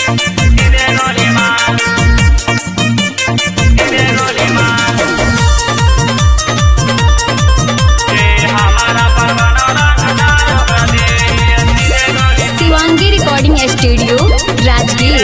Shivangi recording studio Rajgir.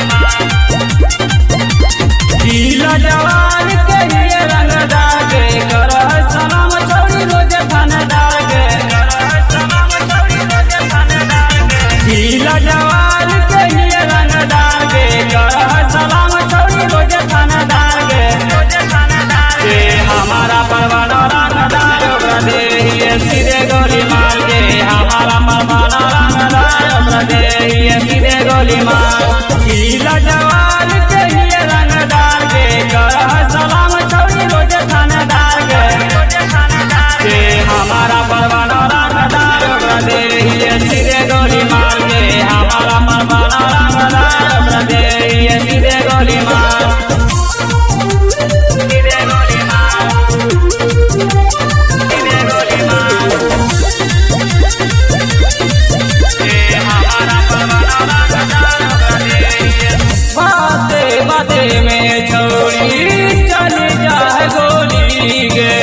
हमारा परवाना रंगदार सीधे गोली मार के, हमारा परवाना रंगदार सीधे गोली मार। गीला जवान के लिए रंगदार के, सलाम छौड़ी रोज थानेदार के, हमारा परवाना रंगदार सीधे गोली मार के, हमारा परवाना रंगदार सीधे गोली मार। बाते में छोड़ी चली जाए गोली गे,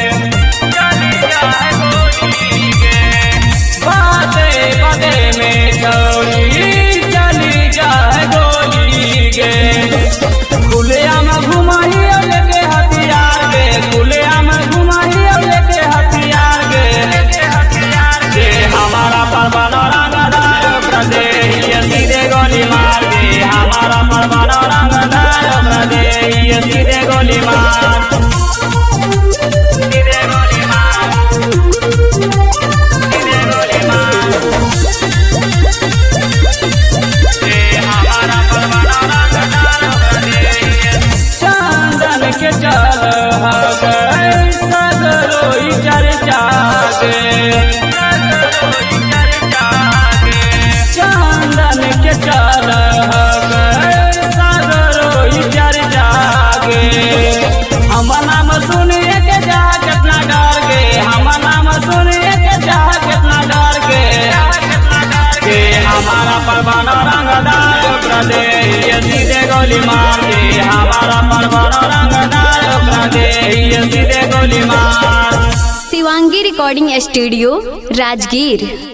बाते में छोड़ी चली जाए गोली गे। खुलेआम घुमाही लेके हथियार के, खुलेआम घुमाही लेके हथियार के, हमारा परवाना रंगदार सीधे गोली मार के, हमारा परवाना सीधे गोली मार। सीधे गोली मार, सीधे गोली मार। हमारा परवाना चंदन के चल सगरोई चर्चा के, चंदन के चल हम नाम सुनिए के जा कितना डर के, हम नाम सुनिए के जा कितना डर के, हमारा परवाना रंगदार सीधे गोली मार के, हमारा परवाना रंगदार सीधे गोली मार। Shivangi recording studio Rajgir.